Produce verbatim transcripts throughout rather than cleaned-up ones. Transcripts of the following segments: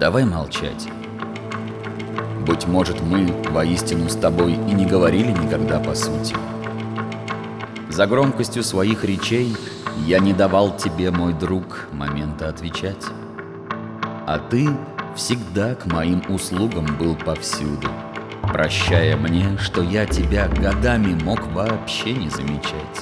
давай молчать. Быть может, мы воистину с тобой и не говорили никогда по сути. За громкостью своих речей я не давал тебе, мой друг, момента отвечать. А ты всегда к моим услугам был повсюду, прощая мне, что я тебя годами мог вообще не замечать.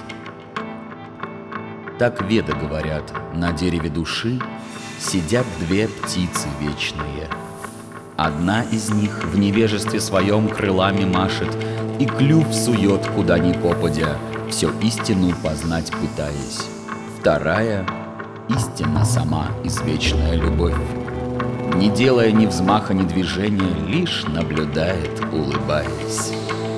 Так веды говорят, на дереве души сидят две птицы вечные. Одна из них в невежестве своем крылами машет и клюв сует куда ни попадя, все истину познать пытаясь. Вторая — истина сама, извечная любовь, не делая ни взмаха, ни движения, лишь наблюдает, улыбаясь.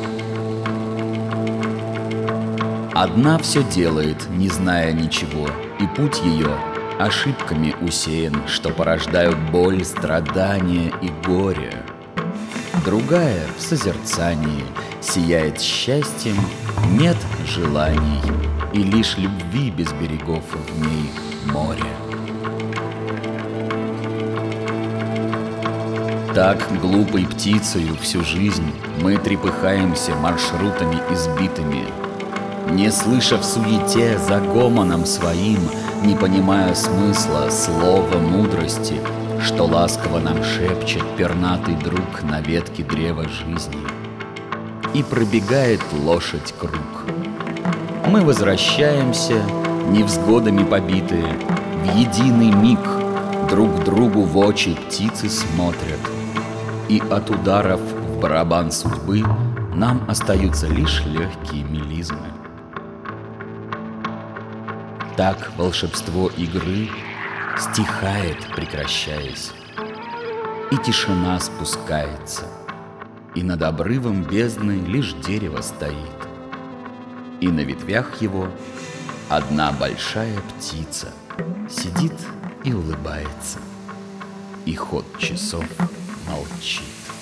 Одна все делает, не зная ничего, и путь ее ошибками усеян, что порождают боль, страдания и горе. Другая в созерцании сияет счастьем, нет желаний, и лишь любви без берегов в ней море. Так глупой птицею всю жизнь мы трепыхаемся маршрутами избитыми, не слыша в суете за гомоном своим, не понимая смысла слова мудрости, что ласково нам шепчет пернатый друг на ветке древа жизни. И пробегает лошадь круг. Мы возвращаемся, невзгодами побитые, в единый миг друг другу в очи птицы смотрят, и от ударов в барабан судьбы нам остаются лишь легкие мелизмы. Так волшебство игры стихает, прекращаясь, и тишина спускается, и над обрывом бездны лишь дерево стоит, и на ветвях его одна большая птица сидит и улыбается, и ход часов молчит.